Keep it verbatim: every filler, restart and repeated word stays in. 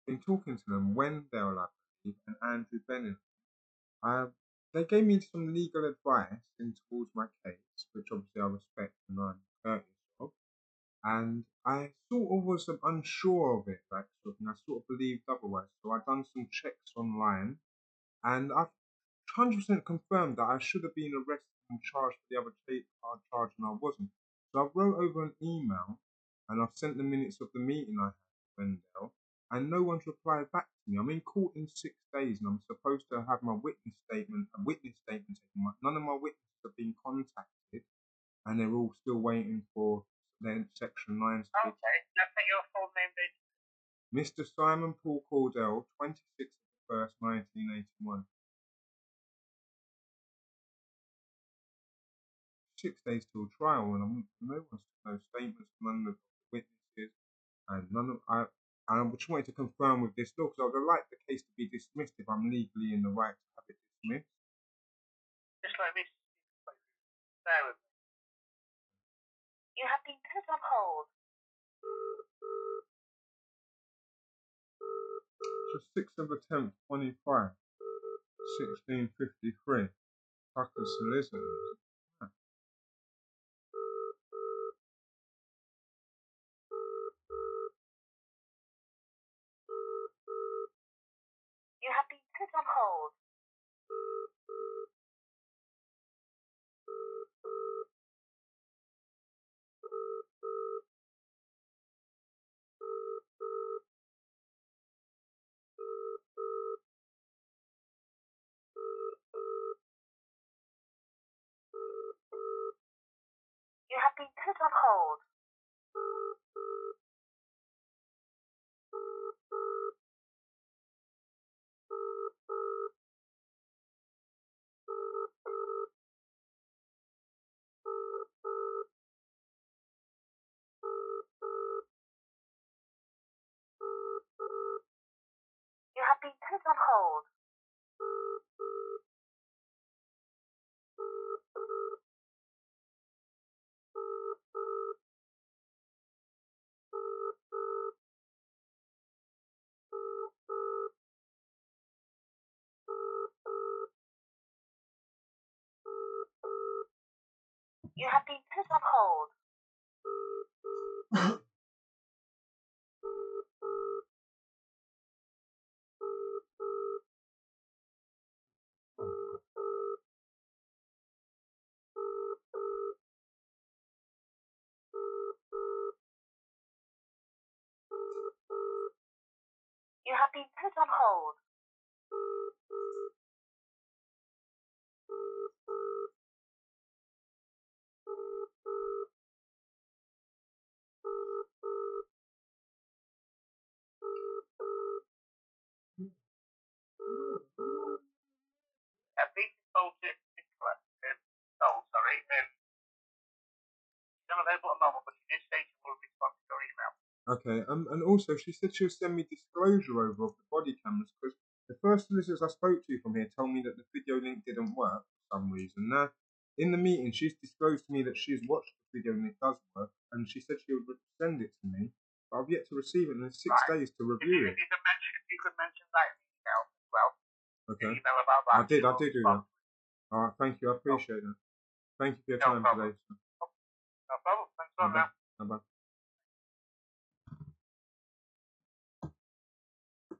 been talking to them, Wendell, I believe, and Andrew Bennett. Uh, they gave me some legal advice in towards my case, which obviously I respect and I'm courteous of. And I sort of was um, unsure of it, like sort of, and I sort of believed otherwise. So I done some checks online, and I've one hundred percent confirmed that I should have been arrested and charged for the other cha- charge, and I wasn't. So I wrote over an email, and I've sent the minutes of the meeting I had with Wendell, and no one's replied back to me. I'm in court in six days, and I'm supposed to have my witness statement, a witness statement taken. My- None of my witnesses have been contacted, and they're all still waiting for their section nine to be. Okay, now can your full name be? Mister Simon Paul Cordell, twenty-sixth of the first, nineteen eighty-one. Six days till trial, and I'm, no one's no statements, none of the witnesses, and none of I. And I just wanted to confirm with this law because I would like the case to be dismissed if I'm legally in the right to have it dismissed. Just let me bear with me. You have been put on hold. So sixth of the tenth, twenty-five, sixteen fifty-three. Tucker solicitors. You have been put on hold. You have been put on hold. You have been put on hold. You have been put on hold. You have been put on hold. Have been consulted, collected. Oh, sorry. Um, she's unavailable at the moment, but she did say she will respond to your email. Okay, um, and also she said she'll send me disclosure over of the body cameras because the first solicitors I spoke to from here told me that the video link didn't work for some reason. Now, in the meeting, she's disclosed to me that she's watched the video and it does work, and she said she would send it to me, but I've yet to receive it, and there's six Right. days to If you, review if, it. you could mention, if you could mention that in the email as well. Okay. The email about that. I did, I she'll did do respond. that. All right, thank you, I appreciate that. Thank you for your No time problem. today. No problem. Thanks a lot now. Bye bye.